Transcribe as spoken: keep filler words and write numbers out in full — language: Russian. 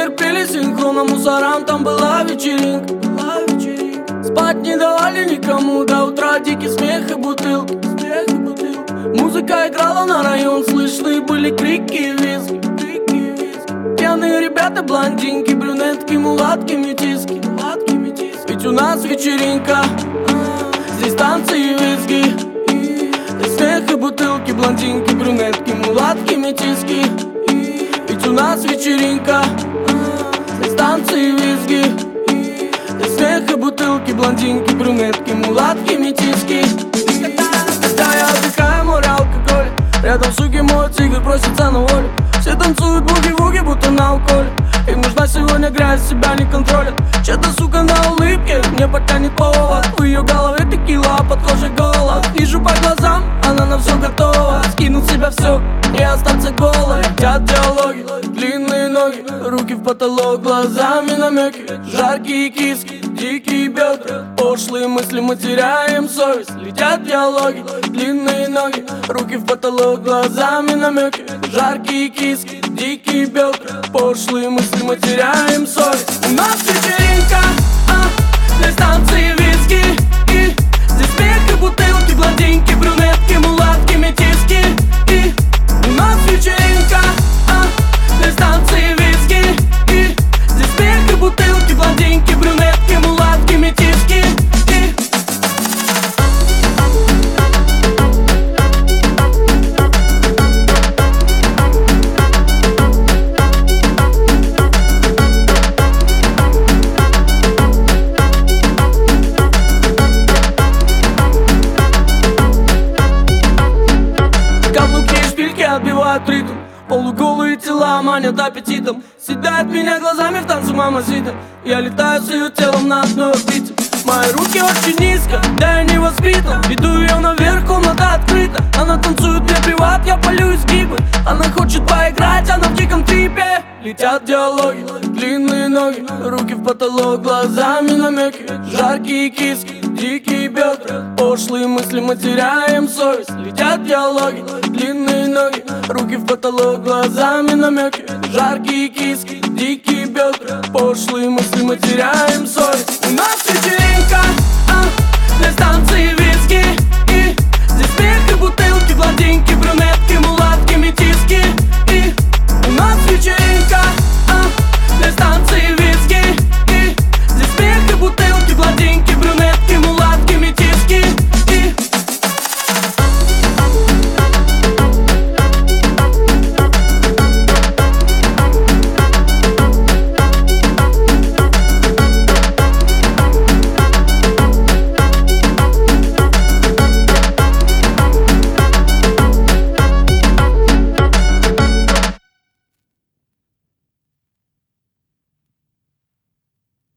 терпели синхронно мусорам, там была вечеринка, была вечеринка. Спать не давали никому, до утра дикий смех и бутылки, смех и бутылки. Музыка играла на район, слышны были крики и визги, крики и визги. Пьяные ребята, блондинки, брюнетки, мулатки, метиски, мулатки, метиски. Ведь у нас вечеринка, здесь танцы и визги, здесь смех и бутылки, блондинки, брюнетки, мулатки, метиски. Ведь у нас вечеринка, здесь танцы и визги, здесь смех и бутылки, блондинки, брюнетки, мулатки, метиски. Когда я отдыхаю, море алкоголя, рядом суки, мой тигр просится на волю. Все танцуют буги-вуги, будто на уколе. Им нужна сегодня грязь, себя не контролят. Чья-то сука на улыбке, мне потянет повод. В ее голове текила, а под кожей голод. Вижу по глазам, она на все готова. Скинуть с себя все и остаться голой. Летят диалоги, длинные ноги, руки в потолок, глазами намеки. Жаркие киски, дикие бедра, пошлые мысли, мы теряем совесть. Летят диалоги, длинные ноги, руки в потолок, глазами намеки. Жаркие киски, дикие бедра, пошлые мысли, мы теряем совесть. У нас вечеринка, а, здесь танцы и виски, и здесь смех и бутылки, блондинки, брюнетки, мулатки, метиски. И у нас вечеринка, а, здесь танцы и виски, и здесь смех и бутылки, блондинки, брюнетки, мулатки, метиски. И каблуки и шпильки отбивают ритм, полуголые тела манят аппетитом. Съедает меня глазами в танце мамасита. Я летаю с ее телом на одной орбите. Мои руки очень низко, да я не воспитан. Веду ее наверх, комната открыта. Она танцует, мне плевать, я полю изгибы. Она хочет поиграть, она в диком трипе. Летят диалоги, длинные ноги, руки в потолок, глазами намеки. Жаркие киски, дикие бедра, пошлые мысли, мы теряем совесть. Летят диалоги, длинные ноги, руки в потолок, глазами намеки. Жаркие киски, дикие бедра, пошлые мысли, мы теряем совесть.